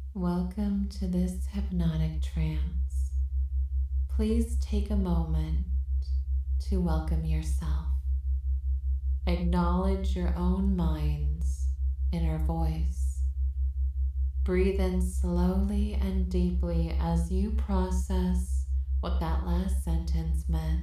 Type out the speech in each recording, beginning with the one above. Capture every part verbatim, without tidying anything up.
Welcome to this hypnotic trance. Please take a moment to welcome yourself. Acknowledge your own mind's inner voice. Breathe in slowly and deeply as you process what that last sentence meant.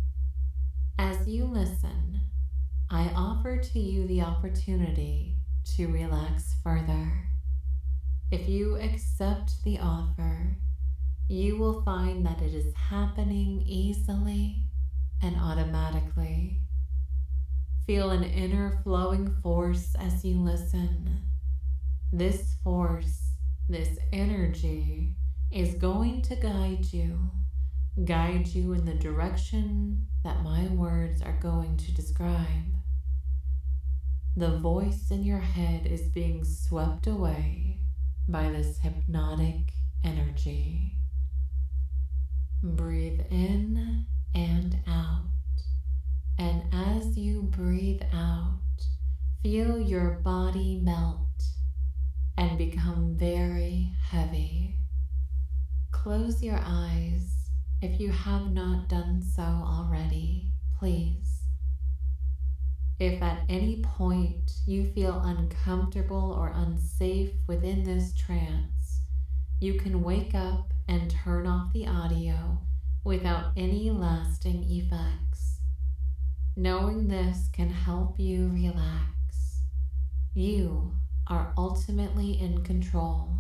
As you listen, I offer to you the opportunity to relax further. If you accept the offer, you will find that it is happening easily and automatically. Feel an inner flowing force as you listen. This force, this energy, is going to guide you, guide you in the direction that my words are going to describe. The voice in your head is being swept away by this hypnotic energy. Breathe in and out, and as you breathe out, feel your body melt and become very heavy. Close your eyes if you have not done so already, please. If at any point you feel uncomfortable or unsafe within this trance, you can wake up and turn off the audio without any lasting effects. Knowing this can help you relax. You are ultimately in control.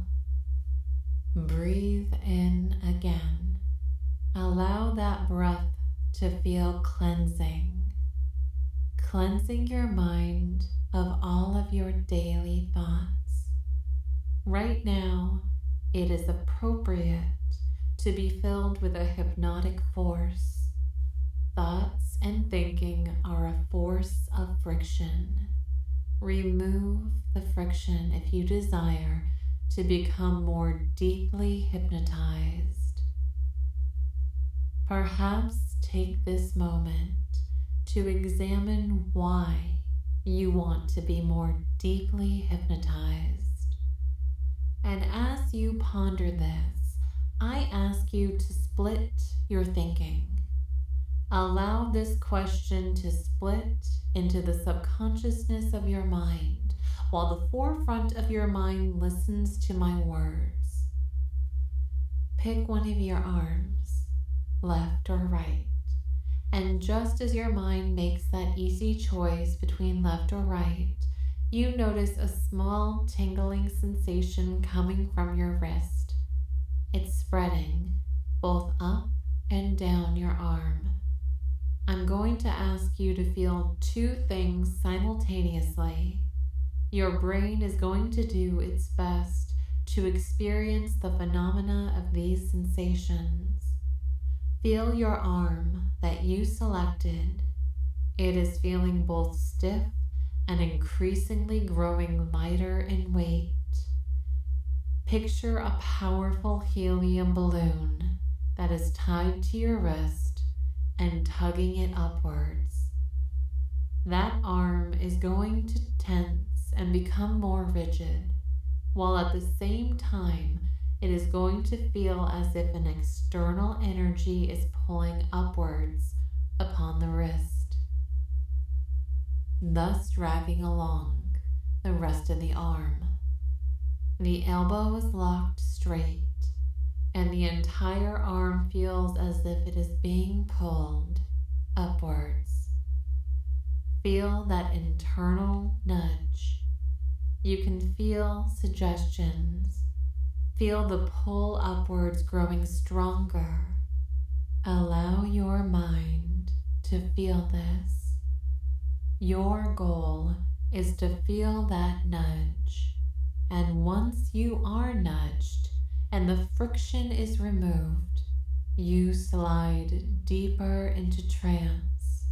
Breathe in again. Allow that breath to feel cleansing. Cleansing your mind of all of your daily thoughts. Right now, it is appropriate to be filled with a hypnotic force. Thoughts and thinking are a force of friction. Remove the friction if you desire to become more deeply hypnotized. Perhaps take this moment to examine why you want to be more deeply hypnotized. And as you ponder this, I ask you to split your thinking. Allow this question to split into the subconsciousness of your mind, while the forefront of your mind listens to my words. Pick one of your arms, left or right. And just as your mind makes that easy choice between left or right, you notice a small tingling sensation coming from your wrist. It's spreading both up and down your arm. I'm going to ask you to feel two things simultaneously. Your brain is going to do its best to experience the phenomena of these sensations. Feel your arm that you selected. It is feeling both stiff and increasingly growing lighter in weight. Picture a powerful helium balloon that is tied to your wrist and tugging it upwards. That arm is going to tense and become more rigid, while at the same time it is going to feel as if an external energy is pulling upwards upon the wrist, thus dragging along the rest of the arm. The elbow is locked straight, and the entire arm feels as if it is being pulled upwards. Feel that internal nudge. You can feel suggestions. Feel the pull upwards growing stronger. Allow your mind to feel this. Your goal is to feel that nudge, and once you are nudged and the friction is removed, you slide deeper into trance.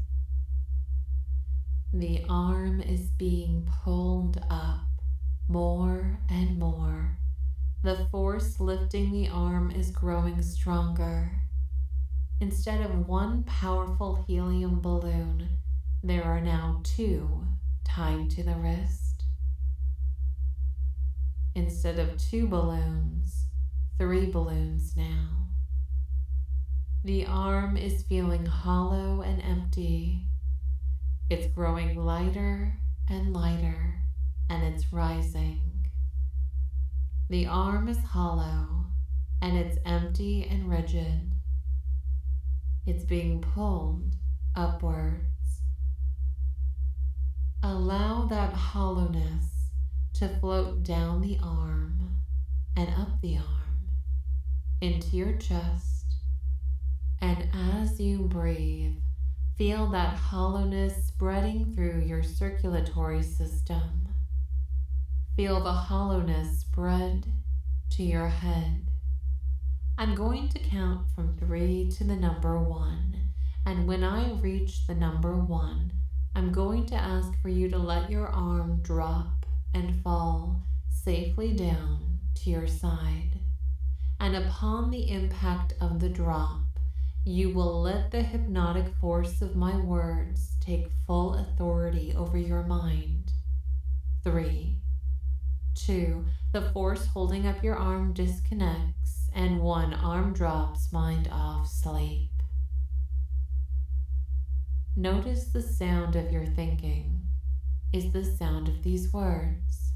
The arm is being pulled up more and more. The force lifting the arm is growing stronger. Instead of one powerful helium balloon, there are now two tied to the wrist. instead of two balloons, three balloons now. The arm is feeling hollow and empty. It's growing lighter and lighter, and it's rising. The arm is hollow, and it's empty and rigid. It's being pulled upwards. Allow that hollowness to float down the arm and up the arm into your chest. And as you breathe, feel that hollowness spreading through your circulatory system. Feel the hollowness spread to your head. I'm going to count from three to the number one, and when I reach the number one, I'm going to ask for you to let your arm drop and fall safely down to your side. And upon the impact of the drop, you will let the hypnotic force of my words take full authority over your mind. Three, two, the force holding up your arm disconnects, and one, arm drops, mind off, sleep. Notice the sound of your thinking is the sound of these words.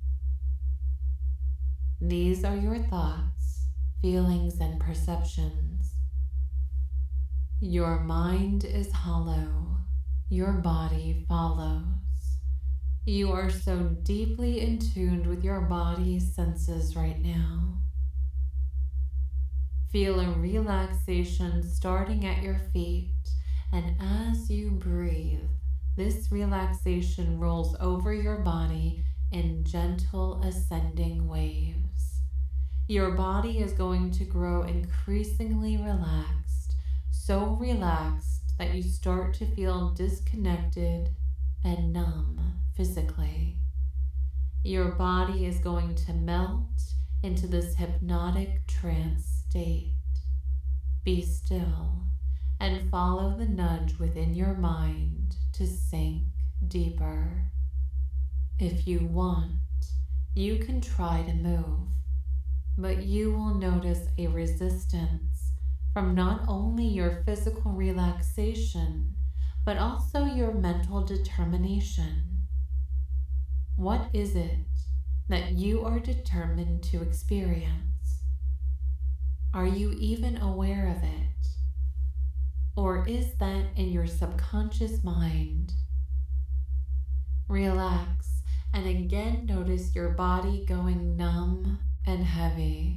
These are your thoughts, feelings, and perceptions. Your mind is hollow. Your body follows. You are so deeply in tune with your body's senses right now. Feel a relaxation starting at your feet, and as you breathe, this relaxation rolls over your body in gentle ascending waves. Your body is going to grow increasingly relaxed, so relaxed that you start to feel disconnected and numb physically. Your body is going to melt into this hypnotic trance state. Be still and follow the nudge within your mind to sink deeper. If you want, you can try to move, but you will notice a resistance from not only your physical relaxation, but also your mental determination. What is it that you are determined to experience? Are you even aware of it? Or is that in your subconscious mind? Relax and again notice your body going numb and heavy.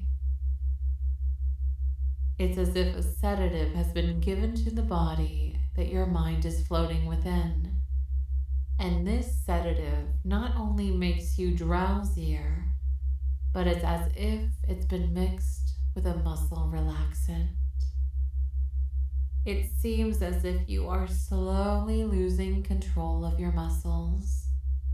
It's as if a sedative has been given to the body that your mind is floating within. And this sedative not only makes you drowsier, but it's as if it's been mixed with a muscle relaxant. It seems as if you are slowly losing control of your muscles.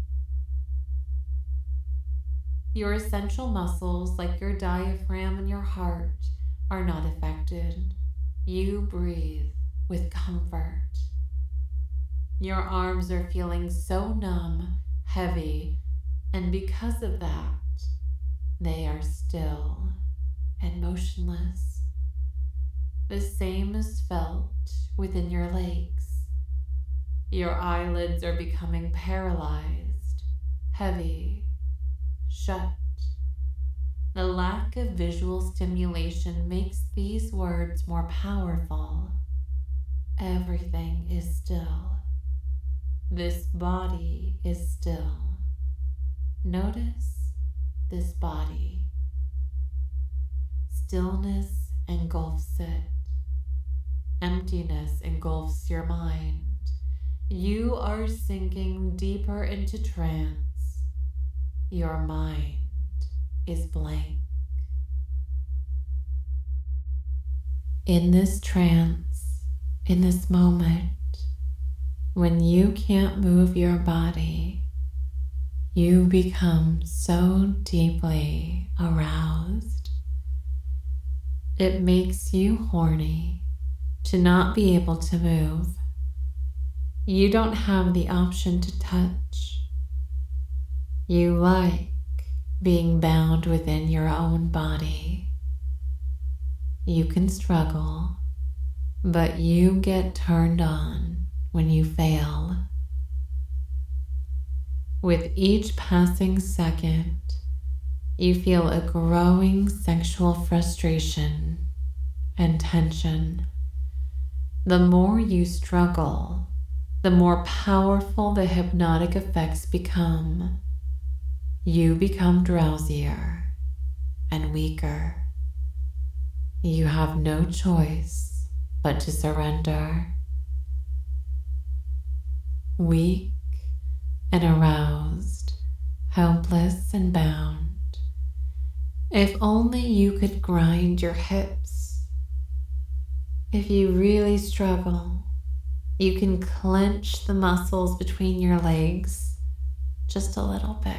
Your essential muscles, like your diaphragm and your heart, are not affected. You breathe with comfort. Your arms are feeling so numb, heavy, and because of that, they are still and motionless. The same is felt within your legs. Your eyelids are becoming paralyzed, heavy, shut. The lack of visual stimulation makes these words more powerful. Everything is still. This body is still. Notice this body. Stillness engulfs it. Emptiness engulfs your mind. You are sinking deeper into trance. Your mind is blank. In this trance, in this moment, when you can't move your body, you become so deeply aroused. It makes you horny to not be able to move. You don't have the option to touch. You like being bound within your own body. You can struggle, but you get turned on when you fail. With each passing second, you feel a growing sexual frustration and tension. The more you struggle, the more powerful the hypnotic effects become. You become drowsier and weaker. You have no choice but to surrender. Weak and aroused, helpless and bound. If only you could grind your hips. If you really struggle, you can clench the muscles between your legs just a little bit.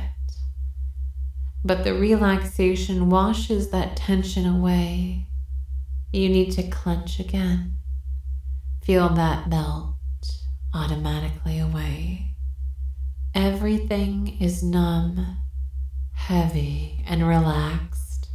But the relaxation washes that tension away. You need to clench again. Feel that melt automatically away. Everything is numb, heavy, and relaxed.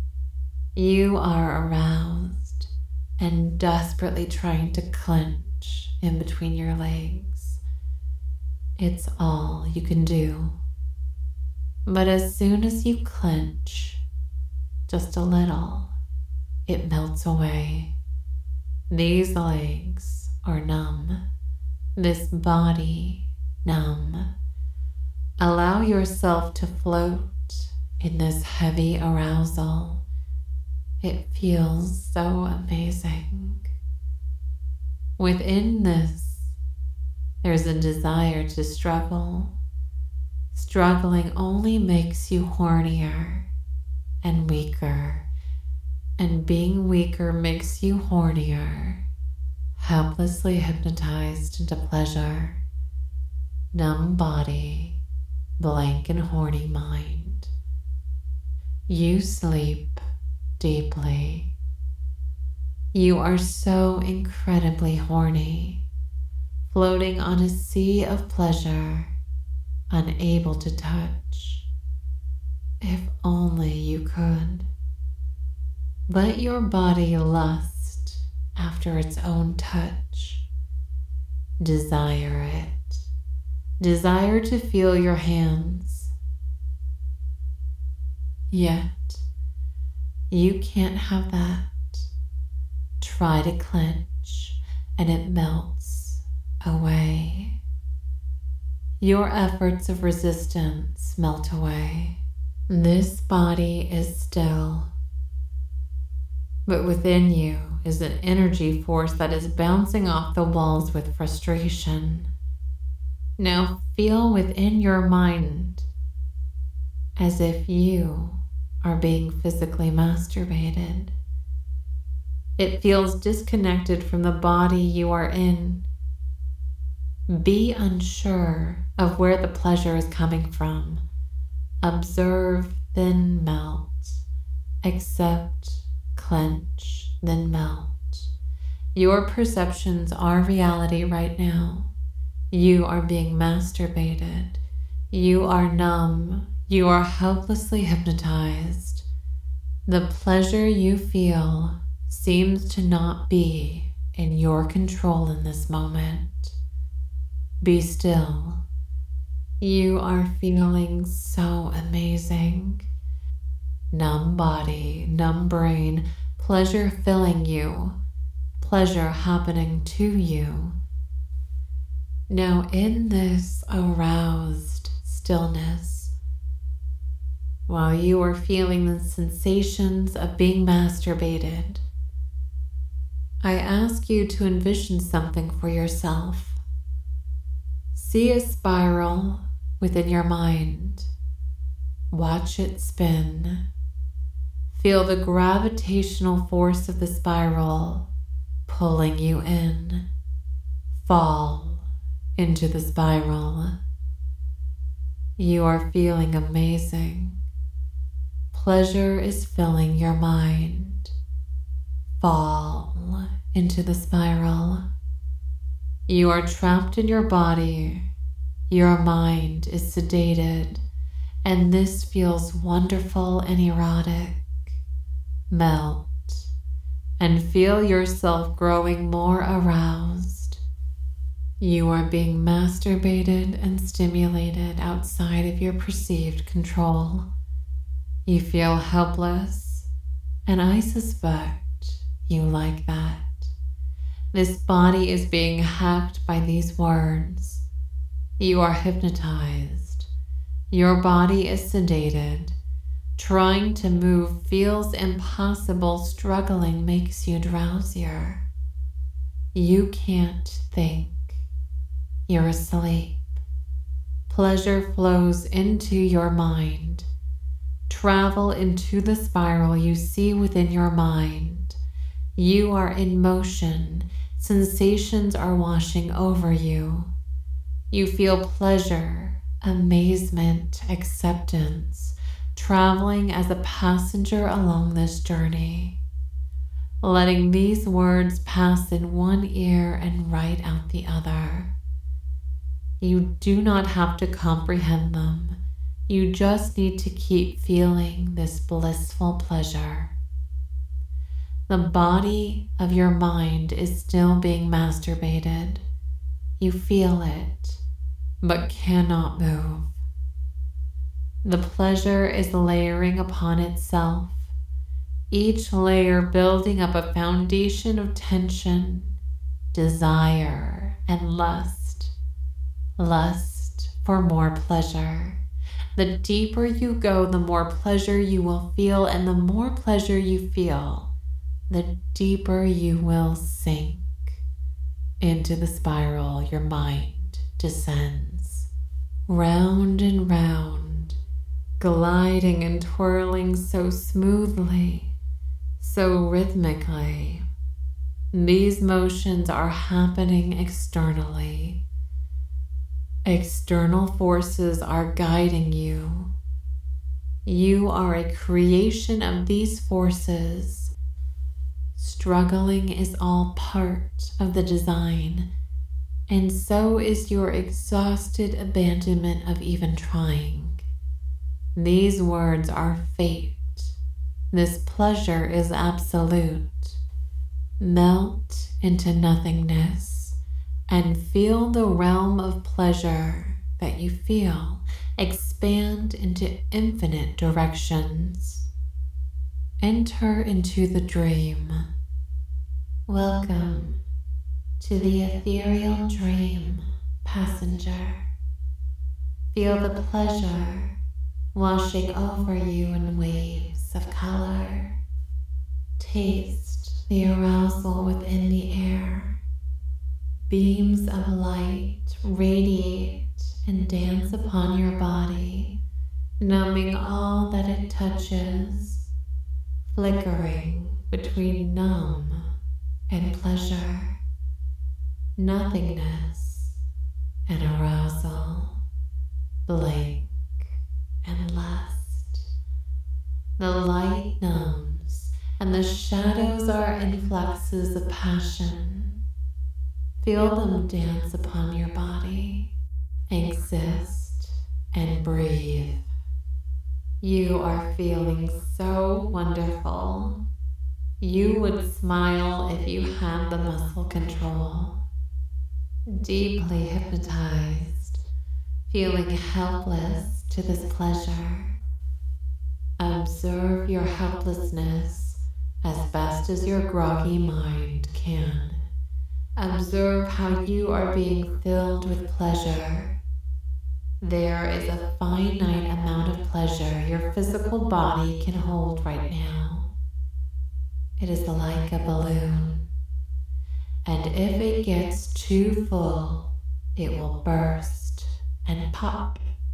You are aroused and desperately trying to clench in between your legs. It's all you can do. But as soon as you clench, just a little, it melts away. These legs are numb. This body numb. Allow yourself to float in this heavy arousal. It feels so amazing. Within this, there's a desire to struggle. Struggling only makes you hornier and weaker, and being weaker makes you hornier, helplessly hypnotized into pleasure. Numb body, blank and horny mind. You sleep deeply. You are so incredibly horny, floating on a sea of pleasure, unable to touch. If only you could. Let your body lust after its own touch. Desire it. Desire to feel your hands. Yet, you can't have that. Try to clench, and it melts away. Your efforts of resistance melt away. This body is still, but within you is an energy force that is bouncing off the walls with frustration. Now feel within your mind as if you are being physically masturbated. It feels disconnected from the body you are in. Be unsure of where the pleasure is coming from. Observe, then melt. Accept, clench, then melt. Your perceptions are reality right now. You are being masturbated. You are numb. You are helplessly hypnotized. The pleasure you feel seems to not be in your control in this moment. Be still. You are feeling so amazing. Numb body, numb brain, pleasure filling you, pleasure happening to you. Now in this aroused stillness, while you are feeling the sensations of being masturbated, I ask you to envision something for yourself. See a spiral within your mind. Watch it spin. Feel the gravitational force of the spiral pulling you in. Fall into the spiral. You are feeling amazing. Pleasure is filling your mind. Fall into the spiral. You are trapped in your body. Your mind is sedated, and this feels wonderful and erotic. Melt and feel yourself growing more aroused. You are being masturbated and stimulated outside of your perceived control. You feel helpless, and I suspect you like that. This body is being hacked by these words. You are hypnotized. Your body is sedated. Trying to move feels impossible. Struggling makes you drowsier. You can't think. You're asleep. Pleasure flows into your mind. Travel into the spiral you see within your mind. You are in motion. Sensations are washing over you. You feel pleasure, amazement, acceptance, traveling as a passenger along this journey, letting these words pass in one ear and right out the other. You do not have to comprehend them. You just need to keep feeling this blissful pleasure. The body of your mind is still being masturbated. You feel it, but cannot move. The pleasure is layering upon itself, each layer building up a foundation of tension, desire, and lust. Lust for more pleasure. The deeper you go, the more pleasure you will feel, and the more pleasure you feel, the deeper you will sink into the spiral your mind descends. Round and round, gliding and twirling so smoothly, so rhythmically. These motions are happening externally. External forces are guiding you. You are a creation of these forces. Struggling is all part of the design, and so is your exhausted abandonment of even trying. These words are fate. This pleasure is absolute. Melt into nothingness and feel the realm of pleasure that you feel expand into infinite directions. Enter into the dream. Welcome to the ethereal dream, passenger. Feel the pleasure washing over you in waves of color. Taste the arousal within the air. Beams of light radiate and dance upon your body, numbing all that it touches, flickering between numb and pleasure, nothingness and arousal, blank and lust. The light numbs, and the shadows are influxes of passion. Feel them dance upon your body, exist and breathe. You are feeling so wonderful. You would smile if you had the muscle control. Deeply hypnotized, feeling helpless to this pleasure. Observe your helplessness as best as your groggy mind can. Observe how you are being filled with pleasure. There is a finite amount of pleasure your physical body can hold right now. It is like a balloon, and if it gets too full, it will burst and pop.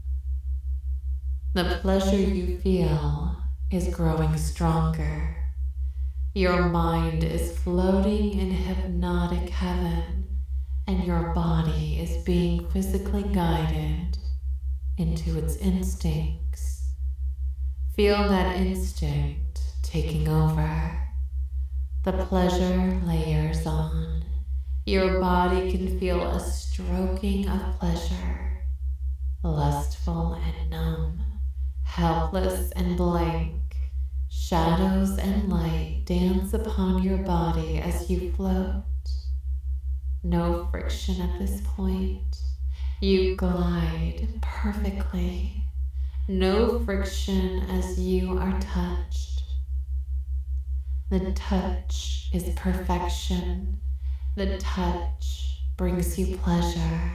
The pleasure you feel is growing stronger. Your mind is floating in hypnotic heaven, and your body is being physically guided into its instincts. Feel that instinct taking over. The pleasure layers on. Your body can feel a stroking of pleasure, lustful and numb, helpless and blank. Shadows and light dance upon your body as you float. No friction at this point. You glide perfectly. No friction as you are touched. The touch is perfection. The touch brings you pleasure.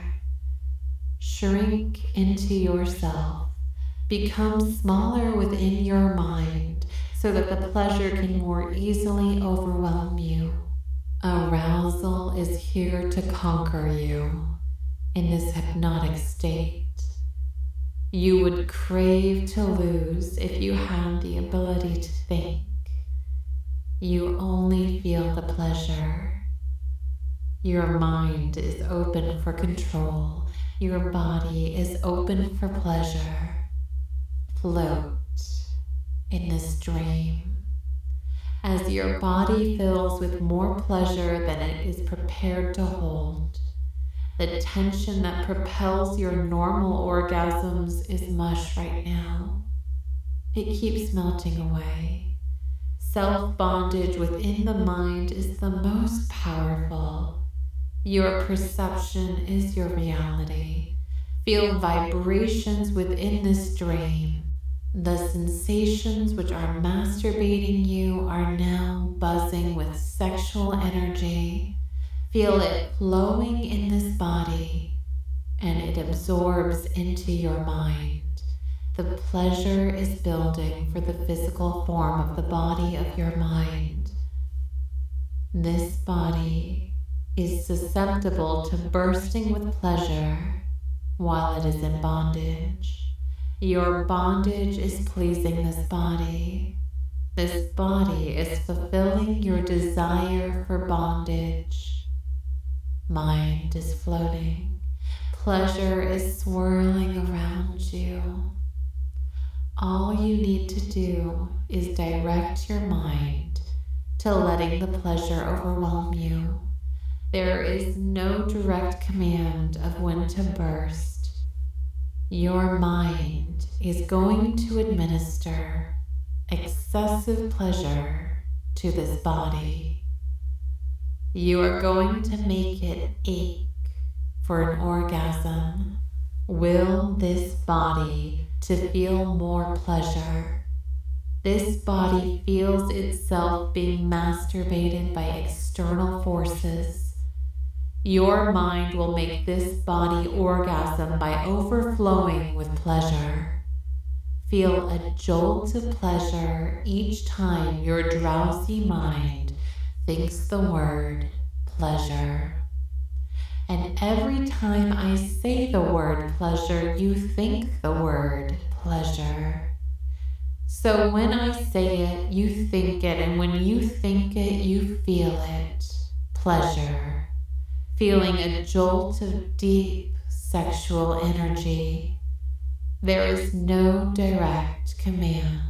Shrink into yourself. Become smaller within your mind so that the pleasure can more easily overwhelm you. Arousal is here to conquer you in this hypnotic state. You would crave to lose if you had the ability to think. You only feel the pleasure. Your mind is open for control. Your body is open for pleasure. Float in this dream. As your body fills with more pleasure than it is prepared to hold, the tension that propels your normal orgasms is mush right now. It keeps melting away. Self-bondage within the mind is the most powerful. Your perception is your reality. Feel vibrations within this dream. The sensations which are masturbating you are now buzzing with sexual energy. Feel it flowing in this body, and it absorbs into your mind. The pleasure is building for the physical form of the body of your mind. This body is susceptible to bursting with pleasure while it is in bondage. Your bondage is pleasing this body. This body is fulfilling your desire for bondage. Mind is floating. Pleasure is swirling around you. All you need to do is direct your mind to letting the pleasure overwhelm you. There is no direct command of when to burst. Your mind is going to administer excessive pleasure to this body. You are going to make it ache for an orgasm. Will this body to feel more pleasure. This body feels itself being masturbated by external forces. Your mind will make this body orgasm by overflowing with pleasure. Feel a jolt of pleasure each time your drowsy mind thinks the word pleasure. And every time I say the word pleasure, you think the word pleasure. So when I say it, you think it, and when you think it, you feel it. Pleasure. Feeling a jolt of deep sexual energy. There is no direct command.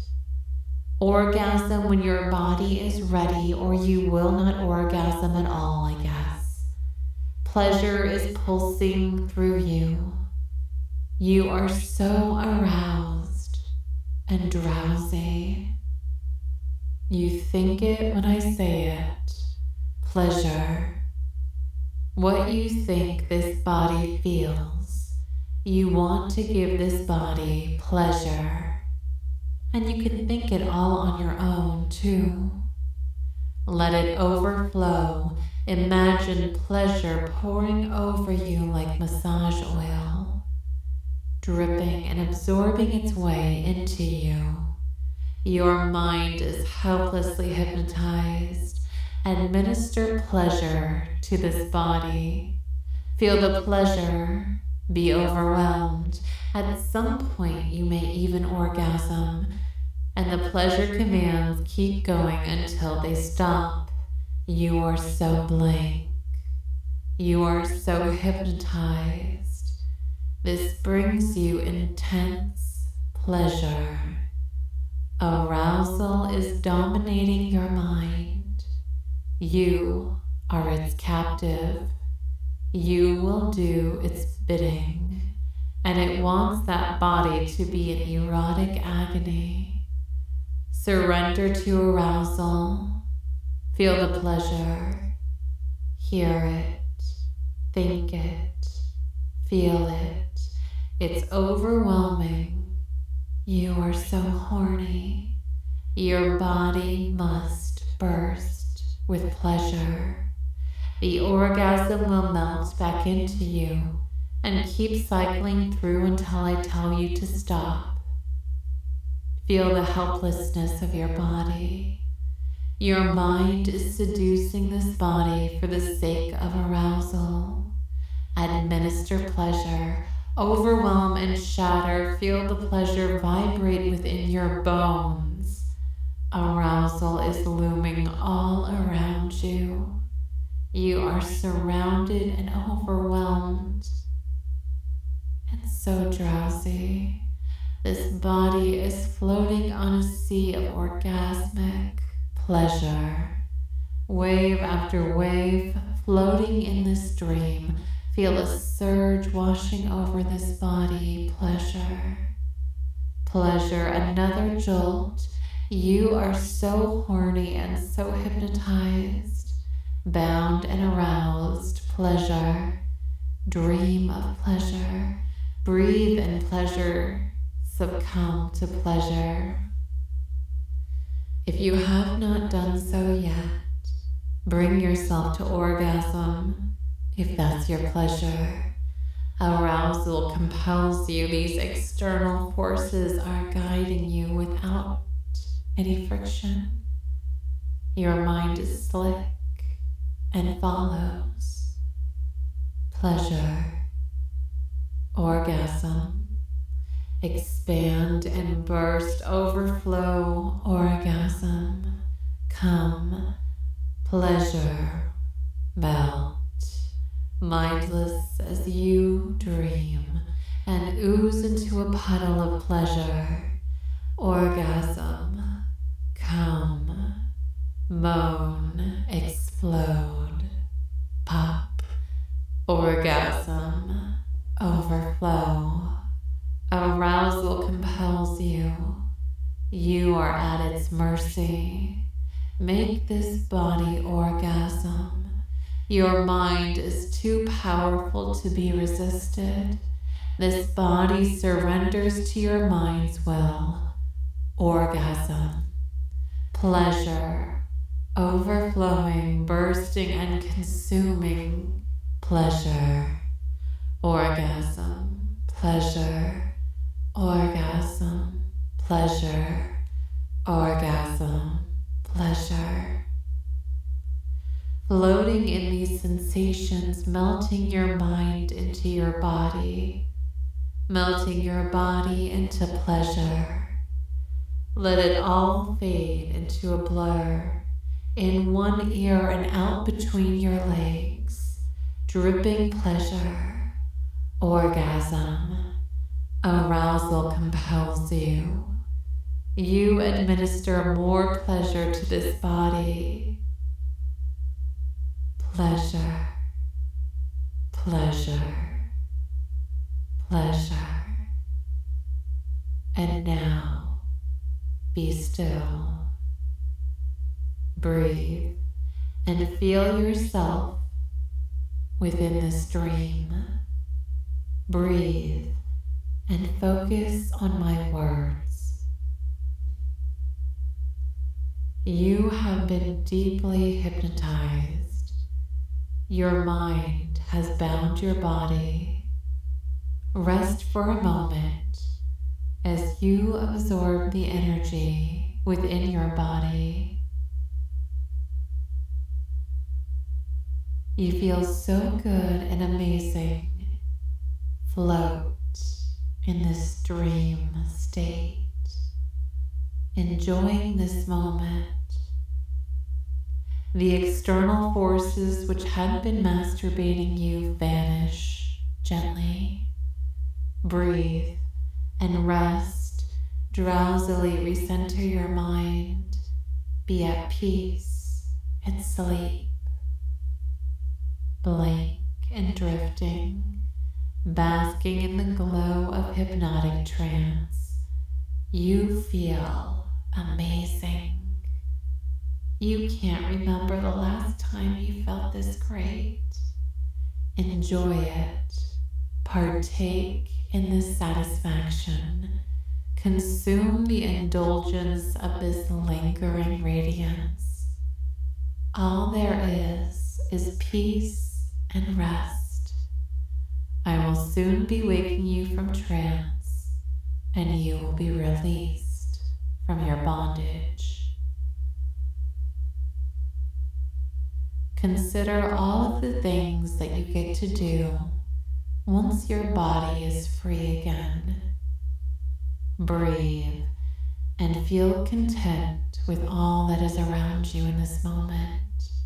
Orgasm when your body is ready, or you will not orgasm at all, I guess. Pleasure is pulsing through you. You are so aroused and drowsy. You think it when I say it. Pleasure. What you think this body feels, you want to give this body pleasure. And you can think it all on your own, too. Let it overflow. Imagine pleasure pouring over you like massage oil, dripping and absorbing its way into you. Your mind is helplessly hypnotized. Administer pleasure to this body. Feel the pleasure. Be overwhelmed. At some point you may even orgasm, and the pleasure commands keep going until they stop. You are so blank. You are so hypnotized. This brings you intense pleasure. Arousal is dominating your mind. You are its captive. You will do its bidding. and it wants that body to be in erotic agony. Surrender to arousal. Feel the pleasure. Hear it. Think it. Feel it. It's overwhelming. You are so horny. Your body must burst with pleasure. The orgasm will melt back into you and keep cycling through until I tell you to stop. Feel the helplessness of your body. Your mind is seducing this body for the sake of arousal. Administer pleasure. Overwhelm and shatter. Feel the pleasure vibrate within your bones. Arousal is looming all around you. You are surrounded and overwhelmed and so drowsy. This body is floating on a sea of orgasmic pleasure. Wave after wave floating in this dream. Feel a surge washing over this body. Pleasure. Pleasure. Another jolt. You are so horny and so hypnotized. Bound and aroused. Pleasure. Dream of pleasure. Breathe in pleasure. Succumb to pleasure. If you have not done so yet, bring yourself to orgasm, if that's your pleasure. Arousal compels you. These external forces are guiding you without any friction. Your mind is slick and follows. Pleasure. Orgasm. Expand and burst, overflow, orgasm, come, pleasure, melt, mindless as you dream, and ooze into a puddle of pleasure, orgasm, come, moan, explode, pop, orgasm, overflow. Arousal compels you. You are at its mercy. Make this body orgasm. Your mind is too powerful to be resisted. This body surrenders to your mind's will. Orgasm. Pleasure. Overflowing, bursting, and consuming. Pleasure. Orgasm. Pleasure. Orgasm, pleasure, orgasm, pleasure. Floating in these sensations, melting your mind into your body, melting your body into pleasure. Let it all fade into a blur, in one ear and out between your legs, dripping pleasure, orgasm. Arousal compels you. You administer more pleasure to this body. Pleasure, pleasure, pleasure. And now, be still. Breathe and feel yourself within this dream. Breathe. And focus on my words. You have been deeply hypnotized. Your mind has bound your body. Rest for a moment as you absorb the energy within your body. You feel so good and amazing. Float in this dream state, enjoying this moment. The external forces which had been masturbating you vanish gently. Breathe and rest. Drowsily recenter your mind. Be at peace and sleep. Blank and drifting. basking in the glow of hypnotic trance. You feel amazing. You can't remember the last time you felt this great. Enjoy it. Partake in this satisfaction. Consume the indulgence of this lingering radiance. All there is is peace and rest. I will soon be waking you from trance, and you will be released from your bondage. Consider all of the things that you get to do once your body is free again. Breathe and feel content with all that is around you in this moment.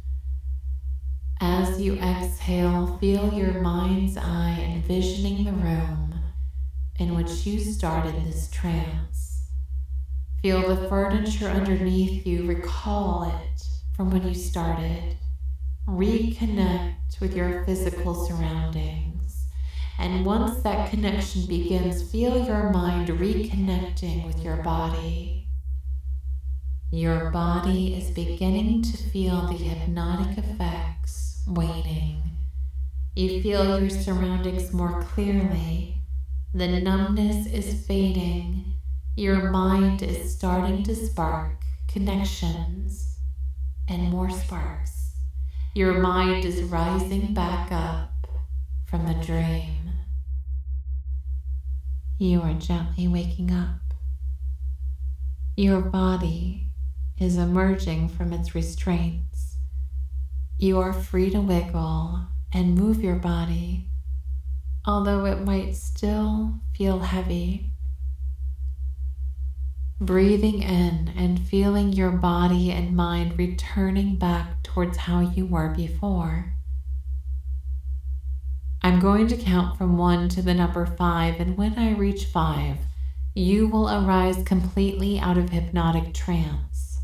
As you exhale, feel your mind's eye envisioning the room in which you started this trance. Feel the furniture underneath you, recall it from when you started. Reconnect with your physical surroundings. And once that connection begins, feel your mind reconnecting with your body. Your body is beginning to feel the hypnotic effects waning. You feel your surroundings more clearly. The numbness is fading. Your mind is starting to spark connections and more sparks. Your mind is rising back up from the dream. You are gently waking up. Your body is emerging from its restraints. You are free to wiggle and move your body, although it might still feel heavy. Breathing in and feeling your body and mind returning back towards how you were before. I'm going to count from one to the number five, and when I reach five, you will arise completely out of hypnotic trance.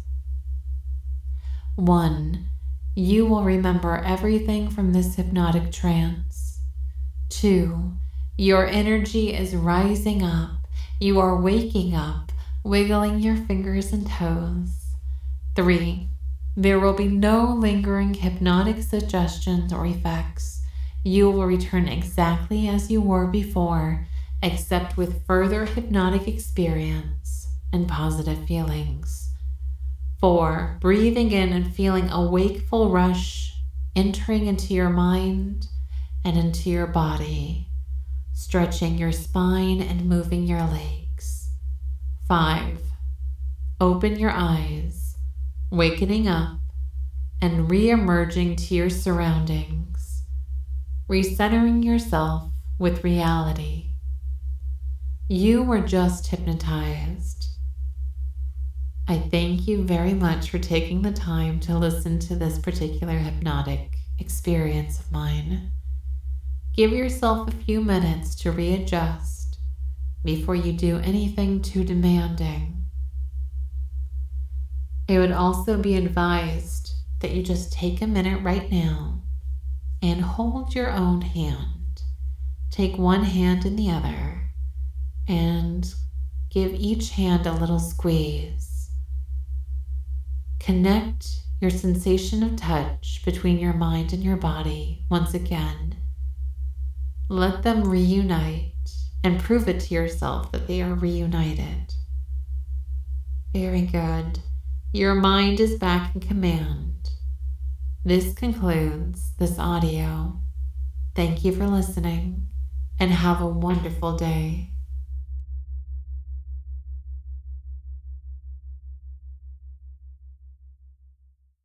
One, you will remember everything from this hypnotic trance. Two, your energy is rising up. You are waking up, wiggling your fingers and toes. Three, there will be no lingering hypnotic suggestions or effects. You will return exactly as you were before, except with further hypnotic experience and positive feelings. Four, breathing in and feeling a wakeful rush entering into your mind and into your body, stretching your spine and moving your legs. Five, open your eyes, wakening up and re-emerging to your surroundings, recentering yourself with reality. You were just hypnotized. I thank you very much for taking the time to listen to this particular hypnotic experience of mine. Give yourself a few minutes to readjust before you do anything too demanding. It would also be advised that you just take a minute right now and hold your own hand. Take one hand in the other and give each hand a little squeeze. Connect your sensation of touch between your mind and your body once again. Let them reunite and prove it to yourself that they are reunited. Very good. Your mind is back in command. This concludes this audio. Thank you for listening and have a wonderful day.